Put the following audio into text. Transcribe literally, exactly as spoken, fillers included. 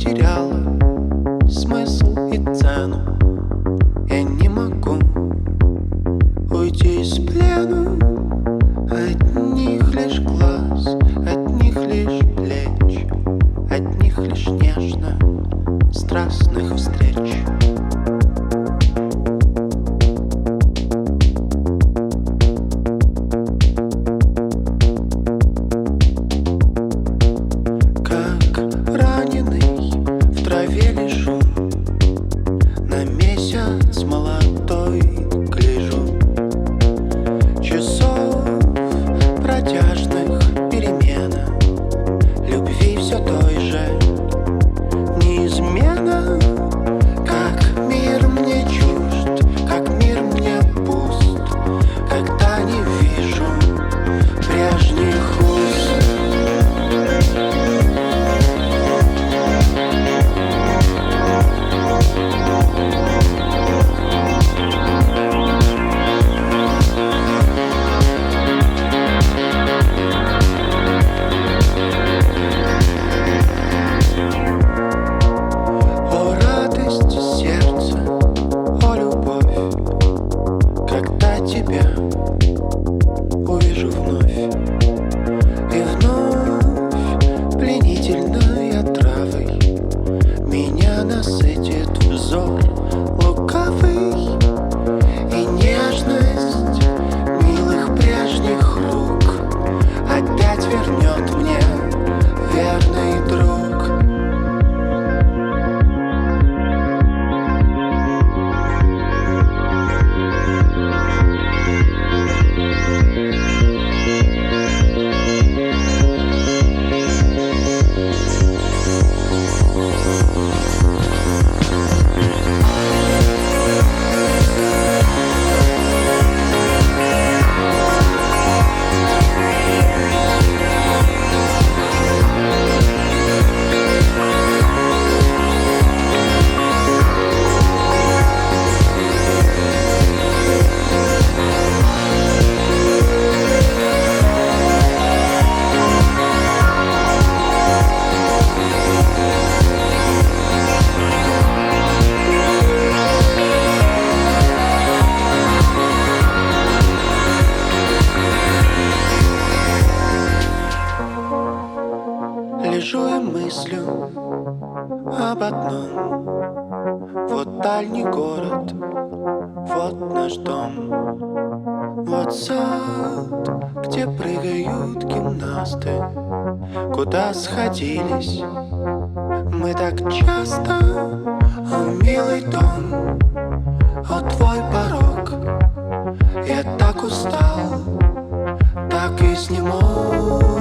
потеряла смысл и цену. Я не могу уйти из плена одних лишь глаз, одних лишь плеч, одних лишь нежно-страстных встреч. Как раненый в траве лежу, на месяц молодой гляжу. Часов протяжных перемена, любви все той же неизменно. Как мир мне чужд, как мир мне пуст, когда не вижу прежних уст. О, радость сердца, о, любовь, когда тебя увижу вновь. И вновь пленительной отравой меня насытит взор лукавый. И нежность милых прежних рук опять вернет мне верный друг. Лежу и мыслю об одном: вот дальний город, вот наш дом, вот сад, где прыгают гимнасты, куда сходились мы так часто. О, милый дом, о, твой порог, я так устал, так изнемог.